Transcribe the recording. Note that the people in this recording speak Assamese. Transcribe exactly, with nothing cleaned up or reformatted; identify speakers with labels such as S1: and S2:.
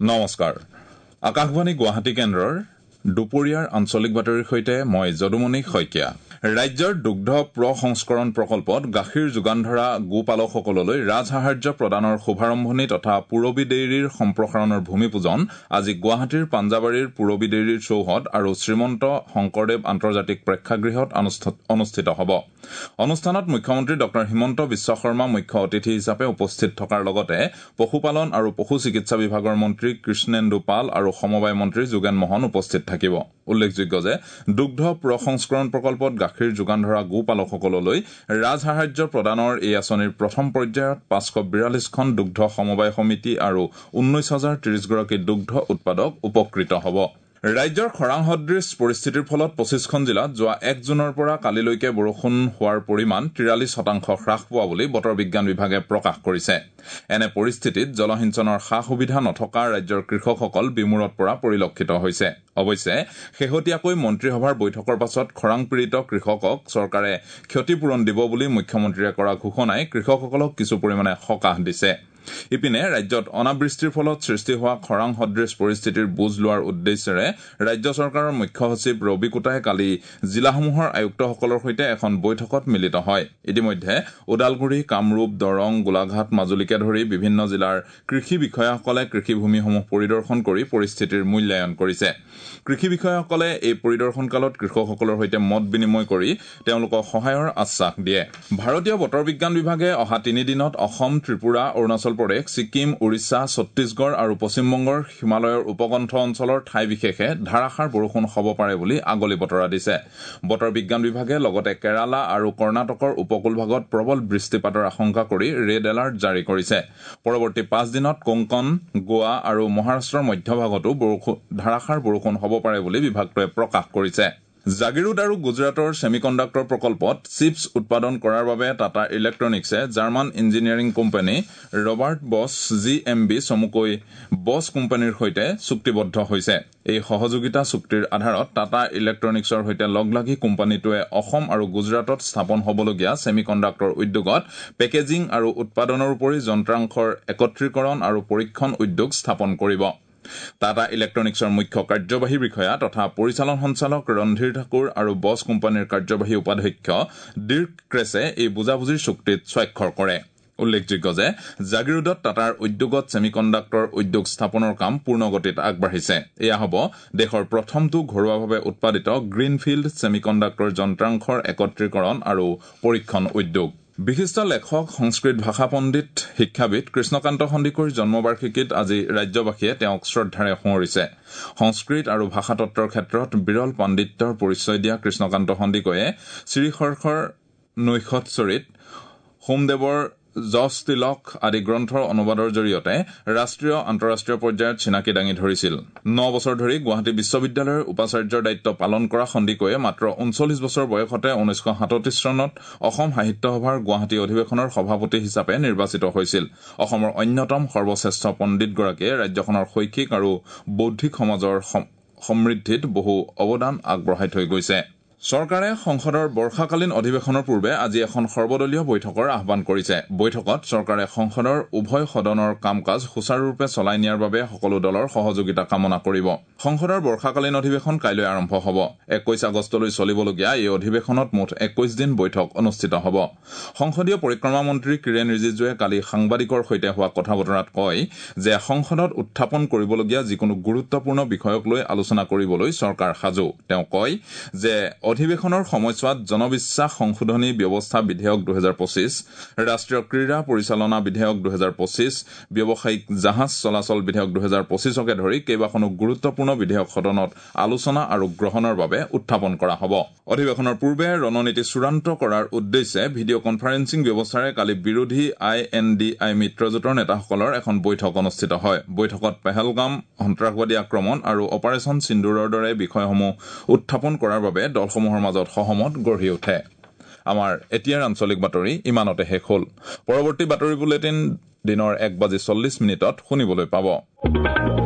S1: নমস্কাৰ আকাশবাণী গুৱাহাটী কেন্দ্ৰৰ দুপৰীয়াৰ আঞ্চলিক বাতৰিৰ সৈতে মই যদুমণি শইকীয়া ৰাজ্যৰ দুগ্ধ প্ৰসংস্কৰণ প্ৰকল্পত গাখীৰ যোগান ধৰা গোপালকসকললৈ ৰাজসাহায্য প্ৰদানৰ শুভাৰম্ভণি তথা পুৰবী ডেইৰীৰ সম্প্ৰসাৰণৰ ভূমিপূজন আজি গুৱাহাটীৰ পাঞ্জাবাৰীৰ পুৰবী ডেইৰীৰ চৌহদ আৰু শ্ৰীমন্ত শংকৰদেৱ আন্তৰ্জাতিক প্ৰেক্ষাগৃহত অনুষ্ঠিত হ'ব অনুষ্ঠানত মুখ্যমন্ত্ৰী ডক্টৰ হিমন্ত বিশ্ব শৰ্মা মুখ্য অতিথি হিচাপে উপস্থিত থকাৰ লগতে পশুপালন আৰু পশু চিকিৎসা বিভাগৰ মন্ত্ৰী কৃষ্ণেন্দু পাল আৰু সমবায় মন্ত্ৰী যোগেন মোহন উপস্থিত থাকিব উল্লেখযোগ্য যে দুগ্ধ প্ৰসংস্কৰণ প্ৰকল্পত গাখীৰ যোগান ধৰা গোপালকসকললৈ ৰাজসাহায্য প্ৰদানৰ এই আঁচনিৰ প্ৰথম পৰ্যায়ত পাঁচশ বিৰাল্লিছখন দুগ্ধ সমবায় সমিতি আৰু ঊনৈশ হাজাৰ ত্ৰিশ গৰাকী দুগ্ধ উৎপাদক উপকৃত হ'ব ৰাজ্যৰ খৰাং সদৃশ পৰিস্থিতিৰ ফলত পঁচিছখন জিলাত যোৱা এক জুনৰ পৰা কালিলৈকে বৰষুণ হোৱাৰ পৰিমাণ তিৰাল্লিছ শতাংশ হ্ৰাস পোৱা বুলি বতৰ বিজ্ঞান বিভাগে প্ৰকাশ কৰিছে এনে পৰিস্থিতিত জলসিঞ্চনৰ সা সুবিধা নথকা ৰাজ্যৰ কৃষকসকল বিমূৰত পৰা পৰিলক্ষিত হৈছে অৱশ্যে শেহতীয়াকৈ মন্ত্ৰীসভাৰ বৈঠকৰ পাছত খৰাং পীড়িত কৃষকক চৰকাৰে ক্ষতিপূৰণ দিব বুলি মুখ্যমন্ত্ৰীয়ে কৰা ঘোষণাই কৃষকসকলক কিছু পৰিমাণে সকাহ দিছে ইপিনে ৰাজ্যত অনাবৃষ্টিৰ ফলত সৃষ্টি হোৱা খৰাং সদৃশ পৰিস্থিতিৰ বুজ লোৱাৰ উদ্দেশ্যেৰে ৰাজ্য চৰকাৰৰ মুখ্য সচিব ৰবি কুটাই কালি জিলাসমূহৰ আয়ুক্তসকলৰ সৈতে এখন বৈঠকত মিলিত হয় ইতিমধ্যে ওদালগুৰি কামৰূপ দৰং গোলাঘাট মাজুলীকে ধৰি বিভিন্ন জিলাৰ কৃষি বিষয়াসকলে কৃষিভূমিসমূহ পৰিদৰ্শন কৰি পৰিস্থিতিৰ মূল্যায়ন কৰিছে কৃষি বিষয়াসকলে এই পৰিদৰ্শনকালত কৃষকসকলৰ সৈতে মত বিনিময় কৰি তেওঁলোকক সহায়ৰ আশ্বাস দিয়ে ভাৰতীয় বতৰ বিজ্ঞান বিভাগে অহা তিনিদিনত অসম ত্ৰিপুৰা অৰুণাচল প্ৰদেশ ছিকিম উৰিষ্যা ছত্তীশগড় আৰু পশ্চিমবংগৰ হিমালয়ৰ উপকণ্ঠ অঞ্চলৰ ঠাই বিশেষে ধাৰাসাৰ বৰষুণ হ'ব পাৰে বুলি আগলি বতৰা দিছে বতৰ বিজ্ঞান বিভাগে লগতে কেৰালা আৰু কৰ্ণাটকৰ উপকূলভাগত প্ৰবল বৃষ্টিপাতৰ আশংকা কৰি ৰেড এলাৰ্ট জাৰি কৰিছে পৰৱৰ্তী পাঁচ দিনত কোংকণ গোৱা আৰু মহাৰাষ্ট্ৰৰ মধ্যভাগতো ধাৰাসাৰ বৰষুণ হ'ব পাৰে বুলি বিভাগটোৱে প্ৰকাশ কৰিছে জাগিৰোড আৰু গুজৰাটৰ ছেমিকণ্ডাক্টৰ প্ৰকল্পত চিপছ উৎপাদন কৰাৰ বাবে টাটা ইলেক্ট্ৰনিকছে German engineering company Robert Bosch G M B চমুকৈ বছ কোম্পানীৰ সৈতে চুক্তিবদ্ধ হৈছে এই সহযোগিতা চুক্তিৰ আধাৰত টাটা ইলেক্ট্ৰনিকছৰ সৈতে লগ লাগি কোম্পানীটোৱে অসম আৰু গুজৰাটত স্থাপন হ'বলগীয়া ছেমিকণ্ডাক্টৰ উদ্যোগত পেকেজিং আৰু উৎপাদনৰ উপৰি যন্ত্ৰাংশৰ একত্ৰীকৰণ আৰু পৰীক্ষণ উদ্যোগ স্থাপন কৰিব টাটা ইলেক্ট্ৰনিকছৰ মুখ্য কাৰ্যবাহী বিষয়া তথা পৰিচালন সঞ্চালক ৰন্ধীৰ ঠাকুৰ আৰু বছ কোম্পানীৰ কাৰ্যবাহী উপাধ্যক্ষ ডিৰ্ক ক্ৰেছে এই বুজাবুজিৰ চুক্তিত স্বাক্ষৰ কৰে উল্লেখযোগ্য যে জাগিৰোডত টাটাৰ উদ্যোগত ছেমিকণ্ডাক্টৰ উদ্যোগ স্থাপনৰ কাম পূৰ্ণগতিত আগবাঢ়িছে এয়া হ'ব দেশৰ প্ৰথমটো ঘৰুৱাভাৱে উৎপাদিত গ্ৰীণফিল্ড ছেমিকণ্ডাক্টৰ যন্ত্ৰাংশৰ একত্ৰীকৰণ আৰু পৰীক্ষণ উদ্যোগ বিশিষ্ট লেখক সংস্কৃত ভাষা পণ্ডিত শিক্ষাবিদ কৃষ্ণকান্ত সন্দিকৈৰ জন্মবাৰ্ষিকীত আজি ৰাজ্যবাসীয়ে তেওঁক শ্ৰদ্ধাৰে সোঁৱৰিছে সংস্কৃত আৰু ভাষাতত্বৰ ক্ষেত্ৰত বিৰল পাণ্ডিত্যৰ পৰিচয় দিয়া কৃষ্ণকান্ত সন্দিকৈয়ে শ্ৰীহৰ্ষৰ নৈষৎচৰিত সোমদেৱৰ যশ তিলক আদি গ্ৰন্থৰ অনুবাদৰ জৰিয়তে ৰাষ্ট্ৰীয় আন্তঃৰাষ্ট্ৰীয় পৰ্যায়ত চিনাকি দাঙি ধৰিছিল ন বছৰ ধৰি গুৱাহাটী বিশ্ববিদ্যালয়ৰ উপাচাৰ্যৰ দায়িত্ব পালন কৰা সন্দিকৈয়ে মাত্ৰ ঊনচল্লিছ বছৰ বয়সতে ঊনৈছশ সাতত্ৰিশ চনত অসম সাহিত্য সভাৰ গুৱাহাটী অধিৱেশনৰ সভাপতি হিচাপে নিৰ্বাচিত হৈছিল অসমৰ অন্যতম সৰ্বশ্ৰেষ্ঠ পণ্ডিতগৰাকীয়ে ৰাজ্যখনৰ শৈক্ষিক আৰু বৌদ্ধিক সমাজৰ সমৃদ্ধিত বহু অৱদান আগবঢ়াই থৈ গৈছে চৰকাৰে সংসদৰ বৰ্ষাকালীন অধিৱেশনৰ পূৰ্বে আজি এখন সৰ্বদলীয় বৈঠকৰ আহ্বান কৰিছে বৈঠকত চৰকাৰে সংসদৰ উভয় সদনৰ কাম কাজ সুচাৰুৰূপে চলাই নিয়াৰ বাবে সকলো দলৰ সহযোগিতা কামনা কৰিব সংসদৰ বৰ্ষাকালীন অধিৱেশন কাইলৈ আৰম্ভ হ'ব একৈশ আগষ্টলৈ চলিবলগীয়া এই অধিৱেশনত মুঠ একৈশ দিন বৈঠক অনুষ্ঠিত হ'ব সংসদীয় পৰিক্ৰমা মন্ত্ৰী কিৰেণ ৰিজিজুৱে কালি সাংবাদিকৰ সৈতে হোৱা কথা বতৰাত কয় যে সংসদত উত্থাপন কৰিবলগীয়া যিকোনো গুৰুত্বপূৰ্ণ বিষয়ক লৈ আলোচনা কৰিবলৈ চৰকাৰ সাজু তেওঁ কয় যে অধিৱেশনৰ সময়ছোৱাত জনবিশ্বাস সংশোধনী ব্যৱস্থা বিধেয়ক দুহেজাৰ পঁচিছ ৰাষ্ট্ৰীয় ক্ৰীড়া পৰিচালনা বিধেয়ক দুহেজাৰ পঁচিছ ব্যৱসায়িক জাহাজ চলাচল বিধেয়ক দুহেজাৰ পঁচিছকে ধৰি কেইবাখনো গুৰুত্বপূৰ্ণ বিধেয়ক সদনত আলোচনা আৰু গ্ৰহণৰ বাবে উত্থাপন কৰা হ'ব অধিৱেশনৰ পূৰ্বে ৰণনীতি চূড়ান্ত কৰাৰ উদ্দেশ্যে ভিডিঅ' কনফাৰেন্সিং ব্যৱস্থাৰে কালি বিৰোধী আই এন ডি আই মিত্ৰজোঁটৰ নেতাসকলৰ এখন বৈঠক অনুষ্ঠিত হয় বৈঠকত পেহেলগাম সন্ত্ৰাসবাদী আক্ৰমণ আৰু অপাৰেচন সিন্দুৰৰ দৰে বিষয়সমূহ উত্থাপন কৰাৰ বাবে দলসমূহৰ মাজত সহমত গঢ়ি উঠে আমাৰ এতিয়াৰ আঞ্চলিক বাতৰি ইমানতে শেষ হ'ল পৰৱৰ্তী বাতৰি বুলেটিন দিনৰ এক বাজি চল্লিছ মিনিটত শুনিবলৈ পাব